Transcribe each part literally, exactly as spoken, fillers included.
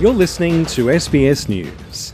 You're listening to S B S News.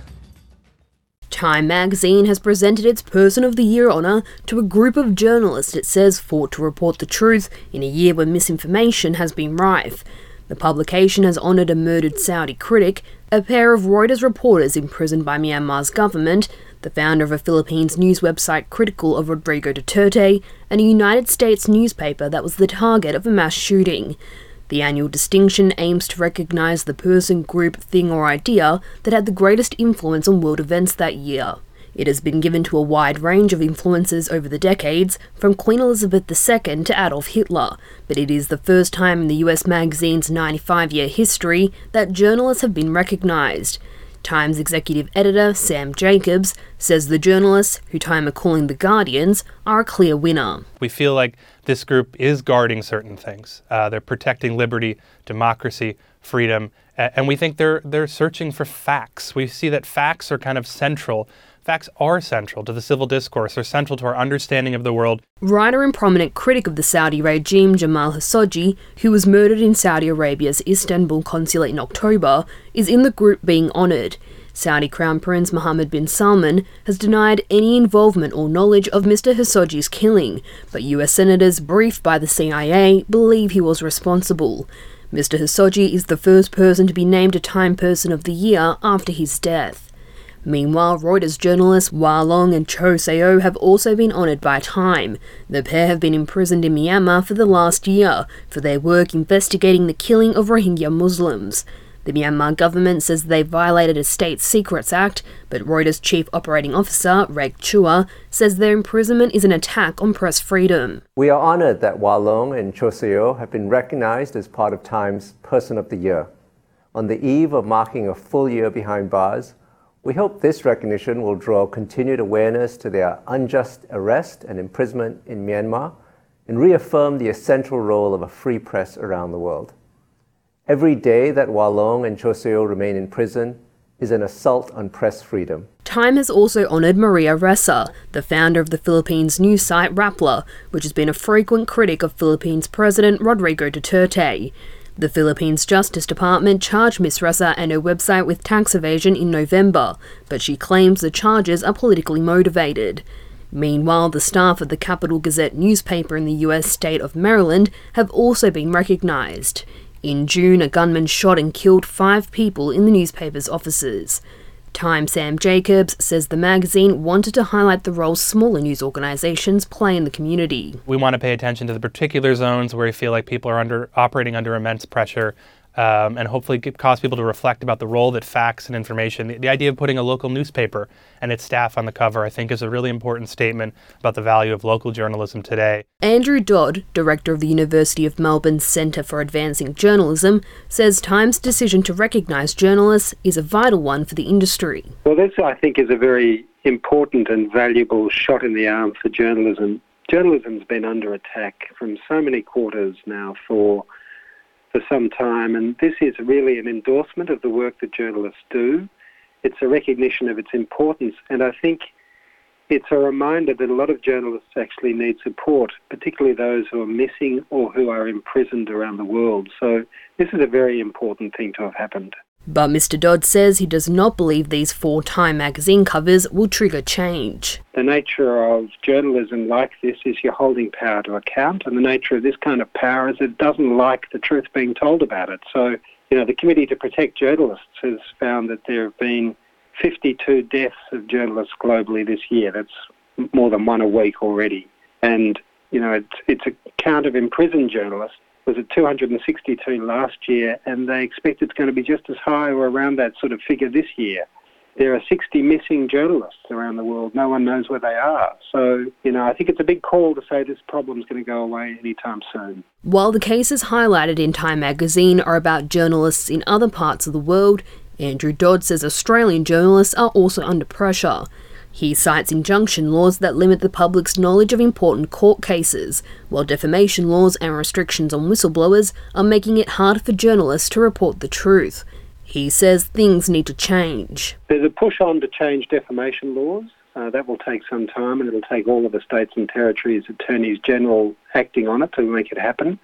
Time magazine has presented its Person of the Year honour to a group of journalists it says fought to report the truth in a year when misinformation has been rife. The publication has honoured a murdered Saudi critic, a pair of Reuters reporters imprisoned by Myanmar's government, the founder of a Philippines news website critical of Rodrigo Duterte, and a United States newspaper that was the target of a mass shooting. The annual distinction aims to recognise the person, group, thing or idea that had the greatest influence on world events that year. It has been given to a wide range of influencers over the decades, from Queen Elizabeth the Second to Adolf Hitler, but it is the first time in the U S magazine's ninety-five-year history that journalists have been recognised. Times executive editor Sam Jacobs says the journalists, who Time are calling the Guardians, are a clear winner. We feel like this group is guarding certain things. Uh, they're protecting liberty, democracy, freedom, and we think they're they're searching for facts. We see that facts are kind of central. Facts are central to the civil discourse. They're central to our understanding of the world. Writer and prominent critic of the Saudi regime Jamal Khashoggi, who was murdered in Saudi Arabia's Istanbul consulate in October, is in the group being honoured. Saudi Crown Prince Mohammed bin Salman has denied any involvement or knowledge of Mister Khashoggi's killing, but U S senators briefed by the C I A believe he was responsible. Mister Khashoggi is the first person to be named a Time Person of the Year after his death. Meanwhile, Reuters journalists Wah Long and Cho Seo have also been honoured by Time. The pair have been imprisoned in Myanmar for the last year for their work investigating the killing of Rohingya Muslims. The Myanmar government says they violated a State Secrets Act, but Reuters Chief Operating Officer Rek Chua says their imprisonment is an attack on press freedom. We are honoured that Wah Long and Cho Seo have been recognised as part of Time's Person of the Year. On the eve of marking a full year behind bars, we hope this recognition will draw continued awareness to their unjust arrest and imprisonment in Myanmar and reaffirm the essential role of a free press around the world. Every day that Wah Long and Cho Seo remain in prison is an assault on press freedom. Time has also honoured Maria Ressa, the founder of the Philippines news site Rappler, which has been a frequent critic of Philippines President Rodrigo Duterte. The Philippines Justice Department charged Miz Ressa and her website with tax evasion in November, but she claims the charges are politically motivated. Meanwhile, the staff of the Capital Gazette newspaper in the U S state of Maryland have also been recognised. In June, a gunman shot and killed five people in the newspaper's offices. Time Sam Jacobs says the magazine wanted to highlight the role smaller news organisations play in the community. We want to pay attention to the particular zones where we feel like people are under operating under immense pressure, um, and hopefully cause people to reflect about the role that facts and information, the, the idea of putting a local newspaper and its staff on the cover, I think is a really important statement about the value of local journalism today. Andrew Dodd, director of the University of Melbourne's Centre for Advancing Journalism, says Time's decision to recognise journalists is a vital one for the industry. Well, this, I think, is a very important and valuable shot in the arm for journalism. Journalism's been under attack from so many quarters now for for some time, and this is really an endorsement of the work that journalists do. It's a recognition of its importance, and I think it's a reminder that a lot of journalists actually need support, particularly those who are missing or who are imprisoned around the world. So this is a very important thing to have happened. But Mister Dodd says he does not believe these four Time magazine covers will trigger change. The nature of journalism like this is you're holding power to account, and the nature of this kind of power is it doesn't like the truth being told about it. So, you know, the Committee to Protect Journalists has found that there have been fifty-two deaths of journalists globally this year. That's more than one a week already. And, you know, it's, it's a count of imprisoned journalists. Was at two hundred sixty-two last year, and they expect it's going to be just as high or around that sort of figure this year. There are sixty missing journalists around the world. No one knows where they are. So, you know, I think it's a big call to say this problem's going to go away anytime soon. While the cases highlighted in Time magazine are about journalists in other parts of the world, Andrew Dodd says Australian journalists are also under pressure. He cites injunction laws that limit the public's knowledge of important court cases, while defamation laws and restrictions on whistleblowers are making it harder for journalists to report the truth. He says things need to change. There's a push on to change defamation laws. Uh, that will take some time, and it'll take all of the states and territories' attorneys general acting on it to make it happen.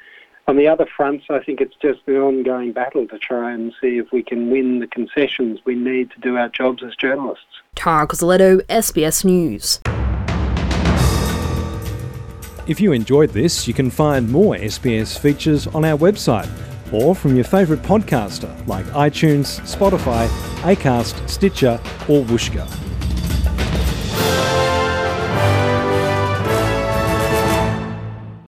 On the other fronts, I think it's just an ongoing battle to try and see if we can win the concessions we need to do our jobs as journalists. Tara Cozzoletto, S B S News. If you enjoyed this, you can find more S B S features on our website or from your favourite podcaster like iTunes, Spotify, Acast, Stitcher or Whooshkaa.